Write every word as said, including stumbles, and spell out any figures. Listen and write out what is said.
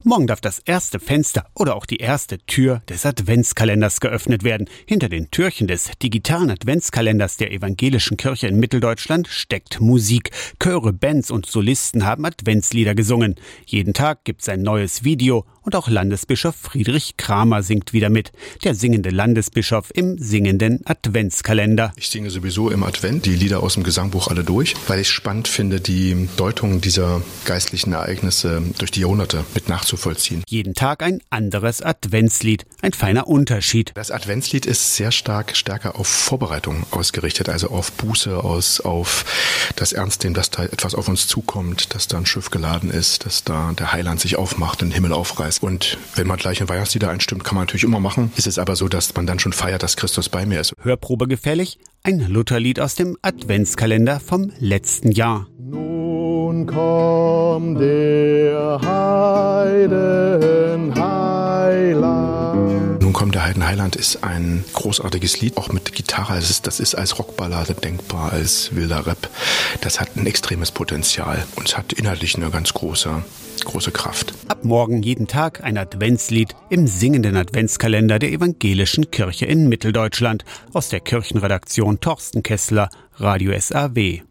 Morgen darf das erste Fenster oder auch die erste Tür des Adventskalenders geöffnet werden. Hinter den Türchen des digitalen Adventskalenders der Evangelischen Kirche in Mitteldeutschland steckt Musik. Chöre, Bands und Solisten haben Adventslieder gesungen. Jeden Tag gibt's ein neues Video und auch Landesbischof Friedrich Kramer singt wieder mit. Der singende Landesbischof im singenden Adventskalender. Ich singe sowieso im Advent die Lieder aus dem Gesangbuch alle durch, weil ich spannend finde, die Deutung dieser geistlichen Ereignisse durch die Jahrhunderte mit nachzuvollziehen. Jeden Tag ein anderes Adventslied. Ein feiner Unterschied. Das Adventslied ist sehr stark stärker auf Vorbereitung ausgerichtet, also auf Buße, aus, auf das Ernstnehmen, dass da etwas auf uns zukommt, dass da ein Schiff geladen ist, dass da der Heiland sich aufmacht, den Himmel aufreißt. Und wenn man gleich in Weihnachtslieder einstimmt, kann man natürlich immer machen. Ist es aber so, dass man dann schon feiert, dass Christus bei mir ist. Hörprobe gefällig? Ein Lutherlied aus dem Adventskalender vom letzten Jahr. Nun kommt der Heiden Heiland. Nun kommt der Heiden Heiland ist ein großartiges Lied, auch mit Gitarre. Das ist, das ist als Rockballade denkbar, als wilder Rap. Das hat ein extremes Potenzial und es hat inhaltlich eine ganz große, große Kraft. Ab morgen jeden Tag ein Adventslied im singenden Adventskalender der Evangelischen Kirche in Mitteldeutschland. Aus der Kirchenredaktion Thorsten Kessler, Radio S A W.